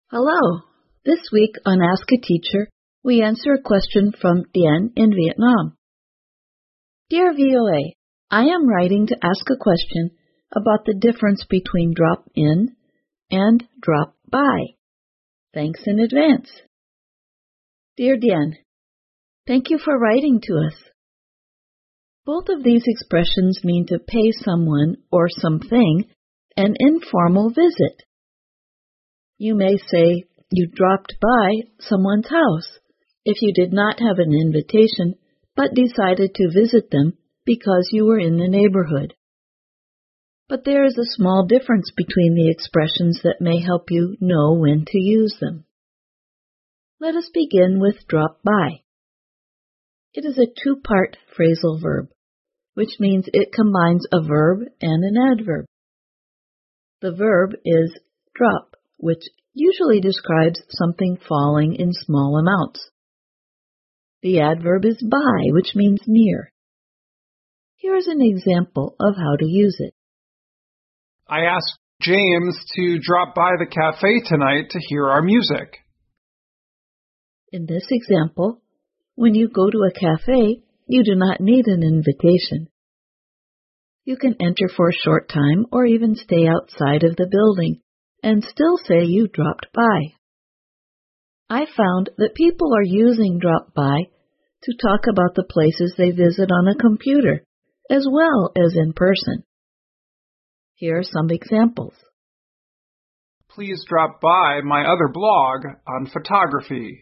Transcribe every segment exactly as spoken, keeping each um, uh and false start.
Hello. This week on Ask a Teacher, we answer a question from Dien in Vietnam. Dear V O A, I am writing to ask a question about the difference between drop in and drop by. Thanks in advance. Dear Dien, thank you for writing to us. Both of these expressions mean to pay someone or something an informal visit. You may say you dropped by someone's house if you did not have an invitation but decided to visit them because you were in the neighborhood. But there is a small difference between the expressions that may help you know when to use them. Let us begin with drop by. It is a two-part phrasal verb, which means it combines a verb and an adverb. The verb is drop, which usually describes something falling in small amounts. The adverb is by, which means near. Here is an example of how to use it. I asked James to drop by the cafe tonight to hear our music. In this example, when you go to a cafe, you do not need an invitation. You can enter for a short time or even stay outside of the building and still say you dropped by. I found that people are using drop by to talk about the places they visit on a computer, as well as in person. Here are some examples. Please drop by my other blog on photography.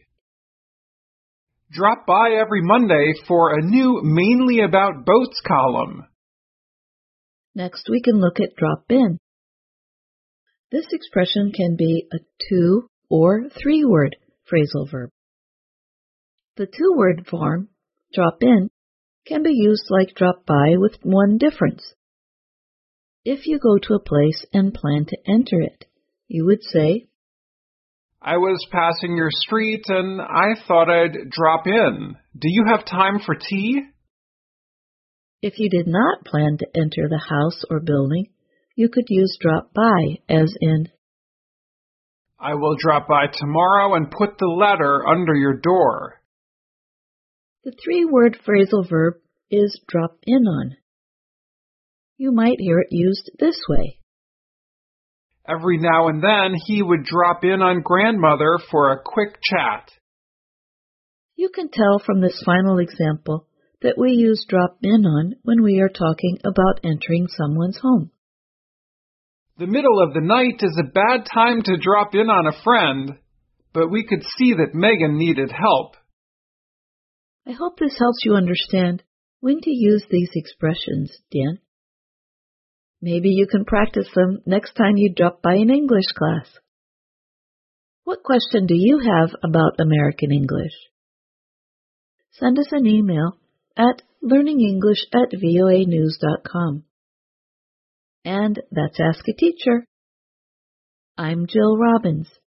Drop by every Monday for a new Mainly About Boats column. Next, we can look at drop in. This expression can be a two- or three-word phrasal verb. The two-word form, drop in, can be used like drop by with one difference. If you go to a place and plan to enter it, you would say, I was passing your street and I thought I'd drop in. Do you have time for tea? If you did not plan to enter the house or building, you could use drop by, as in, I will drop by tomorrow and put the letter under your door. The three-word phrasal verb is drop in on. You might hear it used this way. Every now and then he would drop in on grandmother for a quick chat. You can tell from this final example that we use drop in on when we are talking about entering someone's home. The middle of the night is a bad time to drop in on a friend, but we could see that Megan needed help. I hope this helps you understand when to use these expressions, Dien. Maybe you can practice them next time you drop by an English class. What question do you have about American English? Send us an email at learningenglish at voa news dot com. And that's Ask a Teacher. I'm Jill Robbins.